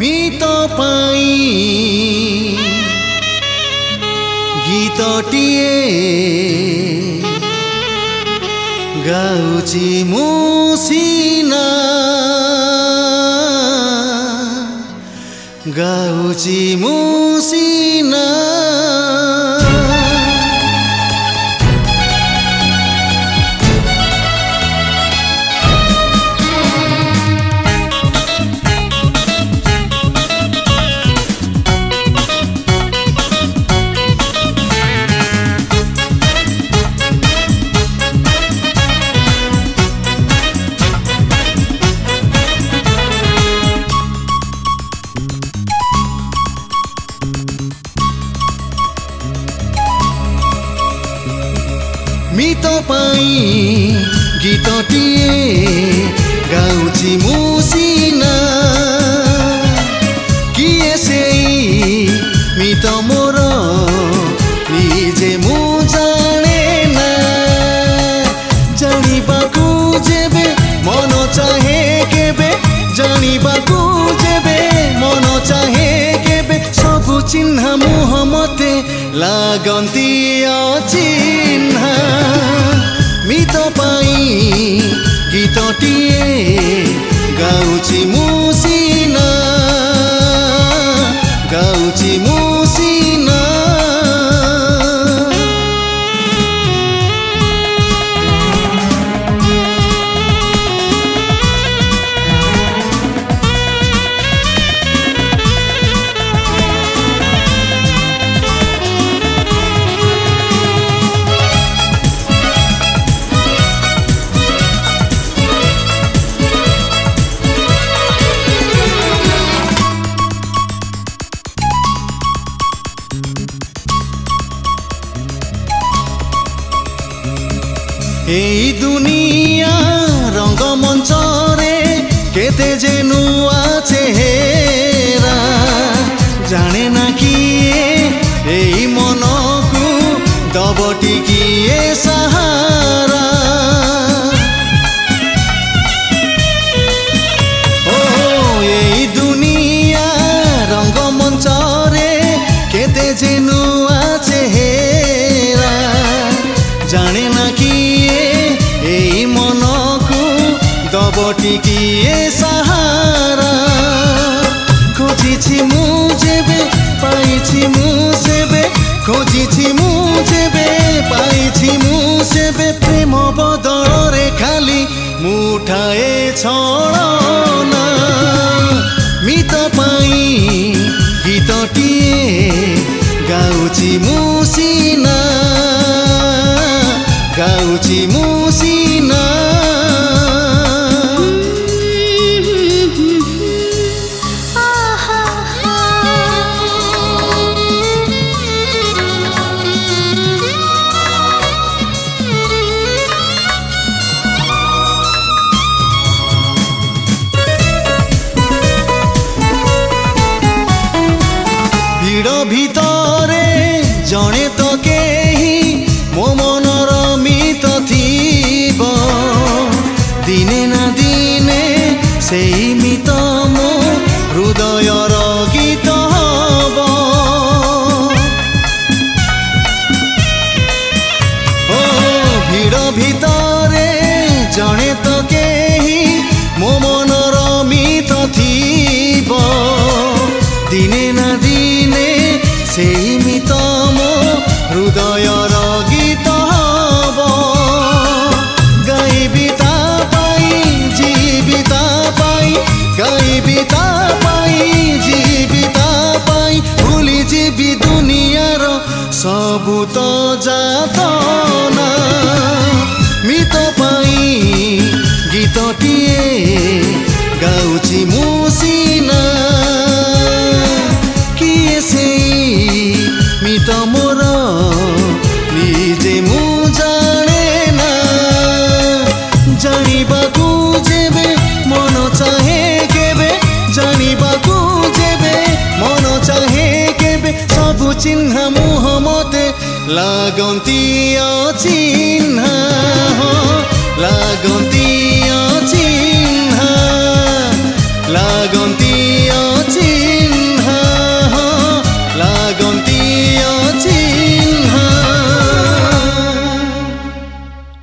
मितो पाई गीतटिए गाउची मुसिना गाउची मुसिना मितो पाई गीतटिए गाउची मुसिना किए सेई मित मोर निजे मु जाने ना जानिबाकू जेबे मन चाहे केबे जानिबाकू जेबे मन चाहे केबे सबु चिन्ह मुह मते लागंती अचिन्ह मितो पाई गीतटिए गाउची मुसिना गाउची मुसिना एई दुनिया रंगमंच रे केते जे नुआ चेहरा जाने ना किए एई मन को दबटी किए सहारा ओ एई दुनिया रंगमंच रे केते जे नुआ चेहरा जाने ना दबटी किए सहारा खोजिछि मु जेबे पाइछि मु सेबे खोजिछि मु जेबे पाइछि मु सेबे प्रेम बदल रे खाली मुठाए छळना मितो पाई गीतटिए गाउची मुसिना गाउची मुसिना भितरे जणे तो केही मो मनर मित थिब दिने ना दिने सेई मित मो हृदयर गीत हब ओ भिड़ भितरे जणे तो केही मो मनर मित थिब दिने ना दिने सेई मित मो हृदयर गीत हब गाइबी ता पाई जीविता पाई गाइबी ता पाई जीविता पाई भूली जीवी दुनियार सबु तो जातना मितो पाई गीतटिए गाउची मुसिना किए सेई मित मोर निजे मु जाने ना जानिबाकू जेबे मन चाहे केबे जानिबाकू जेबे मन चाहे केबे सबु चिन्ह मुह मते लागंती अचिन्ह लागंती अचिन्ह लागंती